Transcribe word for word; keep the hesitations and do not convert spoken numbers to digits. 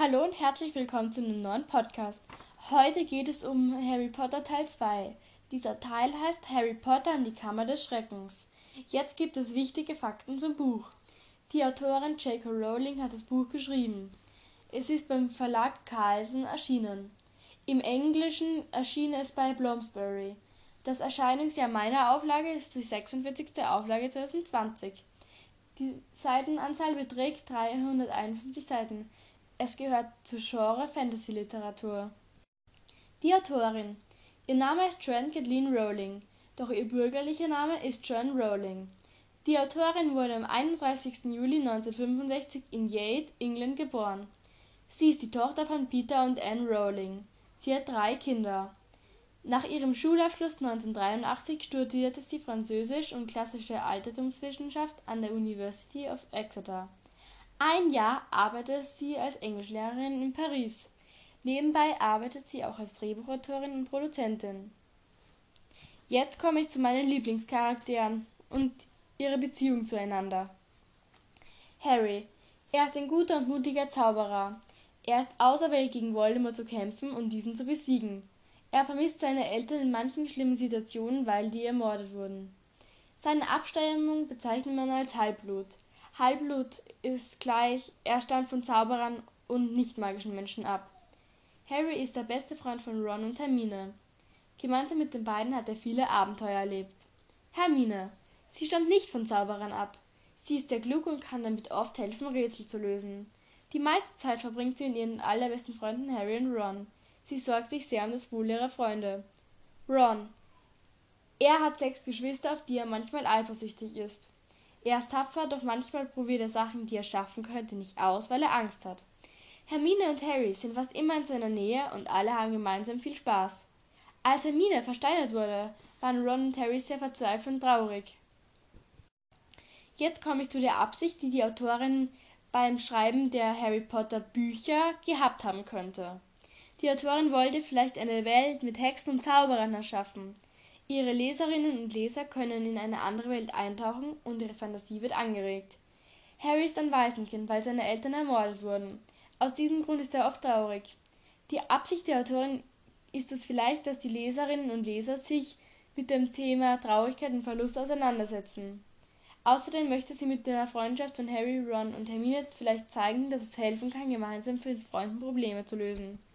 Hallo und herzlich willkommen zu einem neuen Podcast. Heute geht es um Harry Potter Teil zwei. Dieser Teil heißt Harry Potter und die Kammer des Schreckens. Jetzt gibt es wichtige Fakten zum Buch. Die Autorin J K Rowling hat das Buch geschrieben. Es ist beim Verlag Carlsen erschienen. Im Englischen erschien es bei Bloomsbury. Das Erscheinungsjahr meiner Auflage ist die sechsundvierzigste Auflage zwanzig zwanzig. Die Seitenanzahl beträgt dreihunderteinundfünfzig Seiten. Es gehört zur Genre Fantasy-Literatur. Die Autorin. Ihr Name ist Joanne Kathleen Rowling, doch ihr bürgerlicher Name ist Joanne Rowling. Die Autorin wurde am einunddreißigsten Juli neunzehnhundertfünfundsechzig in Yate, England geboren. Sie ist die Tochter von Peter und Anne Rowling. Sie hat drei Kinder. Nach ihrem Schulabschluss neunzehnhundertdreiundachtzig studierte sie Französisch und klassische Altertumswissenschaft an der University of Exeter. Ein Jahr arbeitete sie als Englischlehrerin in Paris. Nebenbei arbeitet sie auch als Drehbuchautorin und Produzentin. Jetzt komme ich zu meinen Lieblingscharakteren und ihre Beziehung zueinander. Harry. Er ist ein guter und mutiger Zauberer. Er ist auserwählt, gegen Voldemort zu kämpfen und diesen zu besiegen. Er vermisst seine Eltern in manchen schlimmen Situationen, weil die ermordet wurden. Seine Abstammung bezeichnet man als Halbblut. Halbblut ist gleich, er stammt von Zauberern und nicht-magischen Menschen ab. Harry ist der beste Freund von Ron und Hermine. Gemeinsam mit den beiden hat er viele Abenteuer erlebt. Hermine. Sie stammt nicht von Zauberern ab. Sie ist sehr klug und kann damit oft helfen, Rätsel zu lösen. Die meiste Zeit verbringt sie mit ihren allerbesten Freunden Harry und Ron. Sie sorgt sich sehr um das Wohl ihrer Freunde. Ron. Er hat sechs Geschwister, auf die er manchmal eifersüchtig ist. Er ist tapfer, doch manchmal probiert er Sachen, die er schaffen könnte, nicht aus, weil er Angst hat. Hermine und Harry sind fast immer in seiner Nähe und alle haben gemeinsam viel Spaß. Als Hermine versteinert wurde, waren Ron und Harry sehr verzweifelt und traurig. Jetzt komme ich zu der Absicht, die die Autorin beim Schreiben der Harry Potter Bücher gehabt haben könnte. Die Autorin wollte vielleicht eine Welt mit Hexen und Zauberern erschaffen. Ihre Leserinnen und Leser können in eine andere Welt eintauchen und ihre Fantasie wird angeregt. Harry ist ein Waisenkind, weil seine Eltern ermordet wurden. Aus diesem Grund ist er oft traurig. Die Absicht der Autorin ist es vielleicht, dass die Leserinnen und Leser sich mit dem Thema Traurigkeit und Verlust auseinandersetzen. Außerdem möchte sie mit der Freundschaft von Harry, Ron und Hermine vielleicht zeigen, dass es helfen kann, gemeinsam für Freunden Probleme zu lösen.